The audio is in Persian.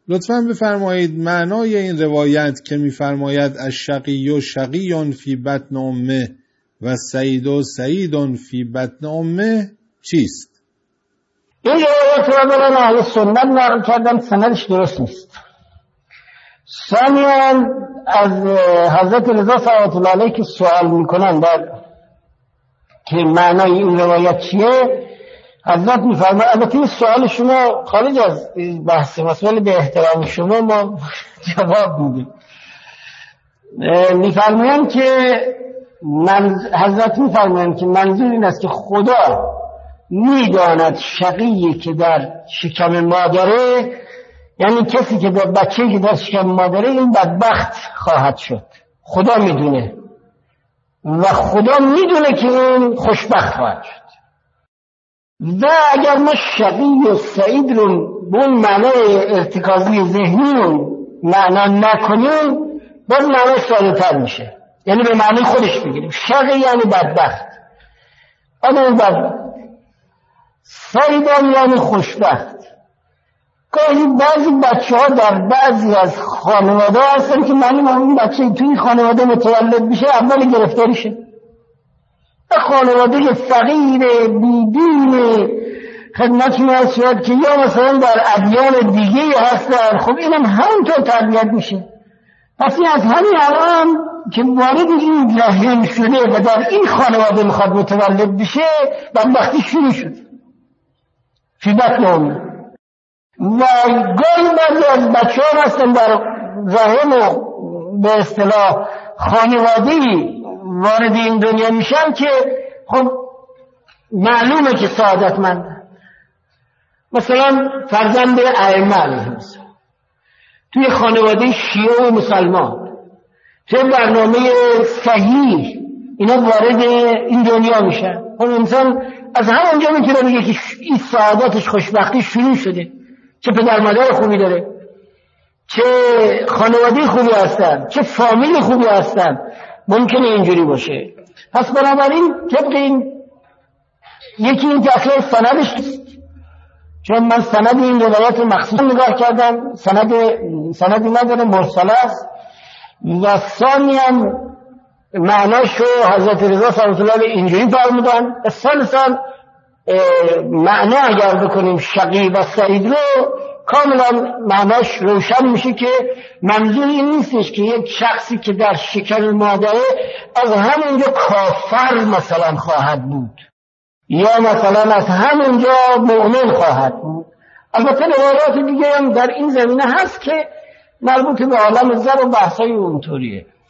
لطفاً بفرمایید معنای این روایت که می‌فرماید الشقی و شقی فی بطن امه و سعید و سعید فی بطن امه چیست؟ این روایت را برای اهل سنت نقل کردن، سندش درست نیست. ثانیاً از حضرت رضا صلوات الله علیه که سوال میکنن در که معنای این روایت چیه، حضرت میفرماید، البته این سوال شما خارج از بحث مسئله، به احترام شما ما جواب میدیم. میفرمایند که حضرت میفرمایند که منظور این است که خدا میداند شقیی که در شکم مادره، یعنی کسی که در بچه‌ای که در شکم مادره، این بدبخت خواهد شد. خدا میدونه و خدا میدونه که این خوشبخت خواهد شد. و اگر ما شقی و سعید رو به اون معنای ارتکازی ذهنی معنا نکنیم، باز معنای ساده تر میشه، یعنی به معنی خودش بگیریم. شقی یعنی بدبخت، آدم بدبخت. سعید یعنی خوشبخت. گاهی بعضی بچه ها در بعضی از خانواده هستن که معلوم اون بچه توی خانواده متولد بشه اول گرفتاری شه، خانواده فقیر بیدین خدمت میاد شد که یا مثلا در ادیان دیگه هستن، خب اینم همونطور تربیت میشه. پس این از همین الان که وارد این رحم شده و در این خانواده میخواد متولد بشه، بدبختی شروع شد فی بطن امه. و گاهی بعضی از بچه ها هستن در رحم و به اصطلاح خانواده‌ای وارد این دنیا میشن که خب معلومه که سعادتمند، مثلا فرزند ائمه علیهم السلام توی خانواده شیعه و مسلمان، توی برنامه صحیح اینا وارد این دنیا میشن. خب انسان از همونجا میتونه بگه که این سعادتش، خوشبختی شروع شده، چه پدر مادر خوبی داره، چه خانواده خوبی هستن، چه فامیل خوبی هستن، ممکنه اینجوری باشه. پس بنابراین طبق این یکی این تأخیر سندش، چون من سند این روایت مخصوص نگاه کردم، سندی نداره، مرسل است. و ثانیاً معناشو حضرت رضا صلوات الله علیه اینجوری فرمودن. ثالثاً معنا اگر بکنیم شقی و سعید رو، کاملا معناش روشن میشه که منظور این نیستش که یک شخصی که در شکم مادره از همونجا کافر مثلا خواهد بود یا مثلا از همونجا مؤمن خواهد بود. البته روایات دیگه هم در این زمینه هست که مربوط به عالم زر و بحثای اونطوریه.